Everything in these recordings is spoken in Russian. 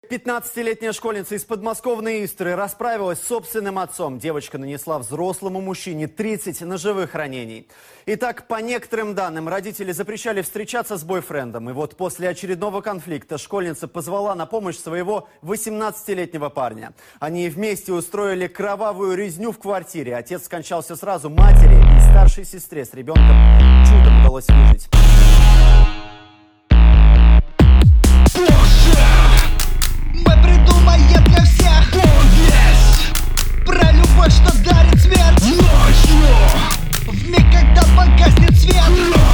15-летняя школьница из подмосковной Истры расправилась с собственным отцом. Девочка нанесла взрослому мужчине 30 ножевых ранений. Итак, по некоторым данным, родители запрещали встречаться с бойфрендом. И вот после очередного конфликта школьница позвала на помощь своего 18-летнего парня. Они вместе устроили кровавую резню в квартире. Отец скончался сразу, матери и старшей сестре с ребенком чудом удалось выжить. Для всех про любовь, что дарит смерть ночью, вмиг, когда погаснет свет.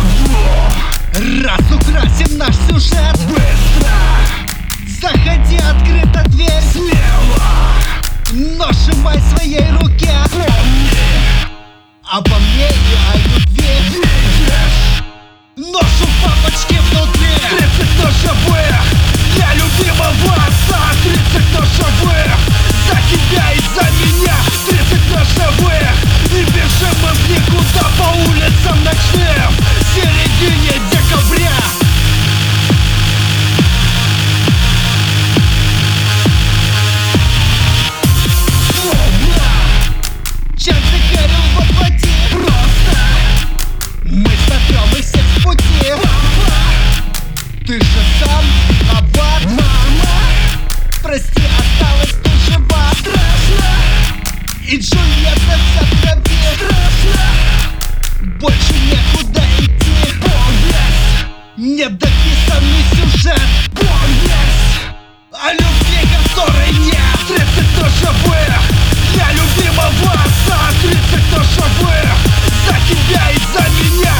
Раз украсим наш сюжет, быстро заходи, открыта дверь, смело нажимай своей руке. Обо мне и о любви. Нож у папочки внутри. 30 ножевых для любимого отца. 30 ножевых за тебя и за меня. 30 ножевых и бежим мы в никуда по улицам ночным в середине декабря. Чем загорел воплоти. Просто мы сотрем и всех с пути. Ты же сам виноват, мама. Прости, осталось ты жива. Страшно. И Джульетта вся в крови. Страшно. Больше некуда идти. Недописанный сюжет. О любви, которой нет. 30 ножевых для любимого отца. 30 ножевых за тебя и за меня.